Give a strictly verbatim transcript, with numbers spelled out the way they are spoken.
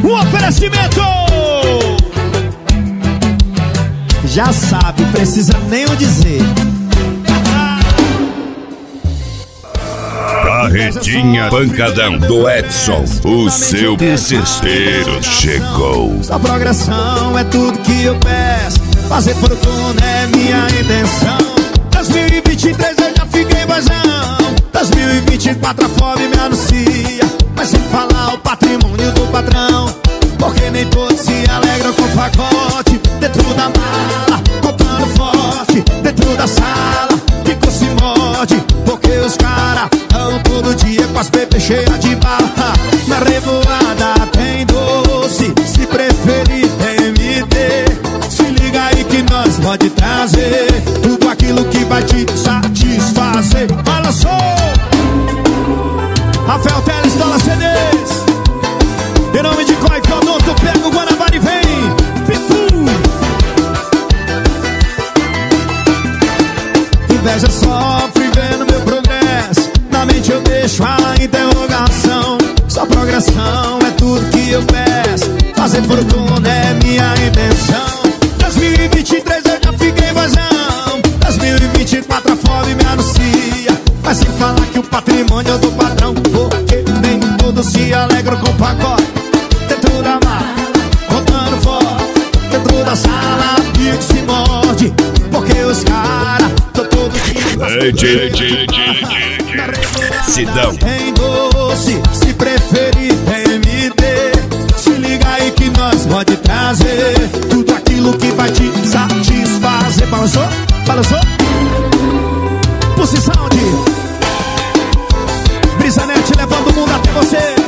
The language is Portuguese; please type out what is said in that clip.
O oferecimento já sabe, precisa nem o dizer. Carretinha Pancadão do Edson, o seu desespero chegou. A progressão é tudo que eu peço, fazer fortuna é minha intenção. dois mil e vinte e três eu já fiquei vazão, dois mil e vinte e quatro a fome me anuncia. Mas sem falar o patrimônio do patrão, porque nem todos se alegram com pacote. Dentro da mala, comprando forte, dentro da sala, fico se morde, porque os caras andam todo dia com as bebês cheias de bala. Na revoada tem doce, se preferir tem M D. Se liga aí que nós pode trazer tudo aquilo que vai te satisfazer. Olha só, Rafael Teles, Dola C Ds. Em nome de Coi Produto, pega o Guanabara e vem Pitu. Inveja sofre vendo meu progresso, na mente eu deixo a interrogação. Só progressão é tudo que eu peço, fazer fortuna é minha intenção. dois mil e vinte e três eu já fiquei vazão, dois mil e vinte e quatro a fome me anuncia. Mas sem falar que o patrimônio é do patrão, porque nem todos se alegram com o pacote. Dentro da mala, contando forte, dentro da sala, fico se morde, porque os caras tão todo dia. Sidão. Tem doce, se preferir tem M D. Se liga aí que nós pode trazer tudo aquilo que vai te satisfazer. Balançou? Balançou? Pulse Sound, Brisanete levando o mundo até você.